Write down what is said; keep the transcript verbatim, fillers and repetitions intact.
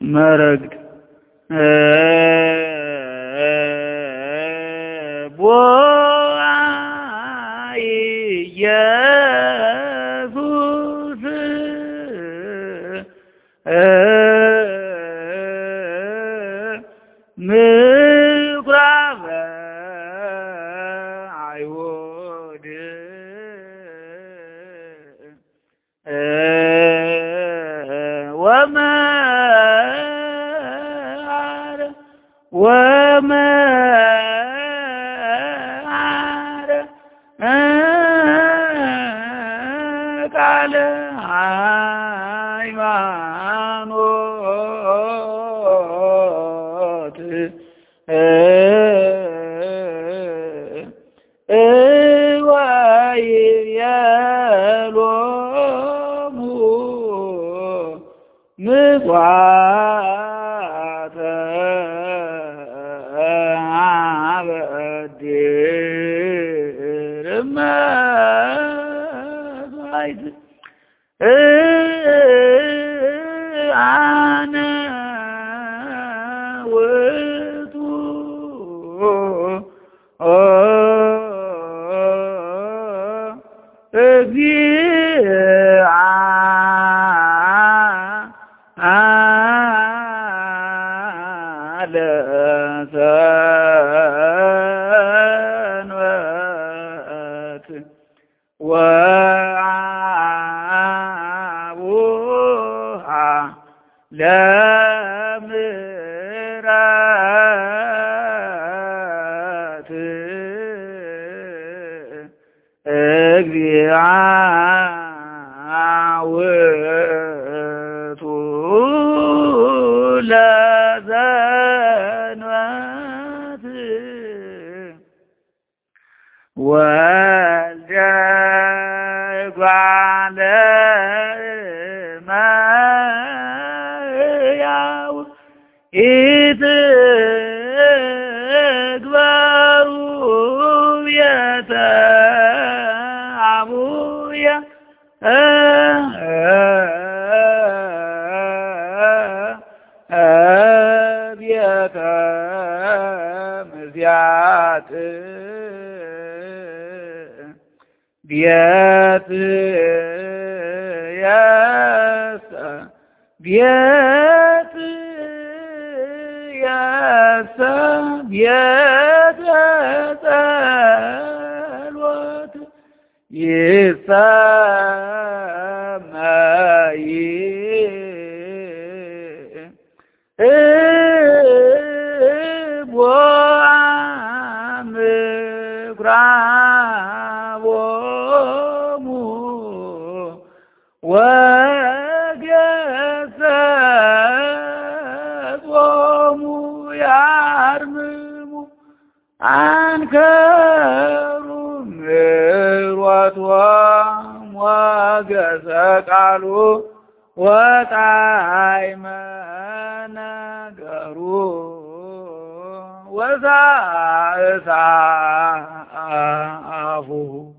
መረግድ ቦአይ ኢየሱስ ምኵራበ አይሁድ ወመዓረ ወመዓረ ቃለ ሃይማኖት እወይቤሎሙ ምጽዋተ አበድር መሥዋዕት አነ ውእቱ እግዚአ ለሰንበት ወአቡሃ ለምሕረት እግዚአ ውእቱ ለሰንበት ወልደ እጓለ እመሕያው ኢትግበሩ ቤተ አቡየ ቤተ ምዚያት ቤት የሰ ቤት የሰ ቤተ ጸሎት ይሰመይ ቦአ ምኵራቦሙ ወገሰጾሙ ያርምሙ አንከሩ ምሮቶሙ ወገሰ ቃሉ ወጣዕመ ነገሩ ወዛእሳፉሁ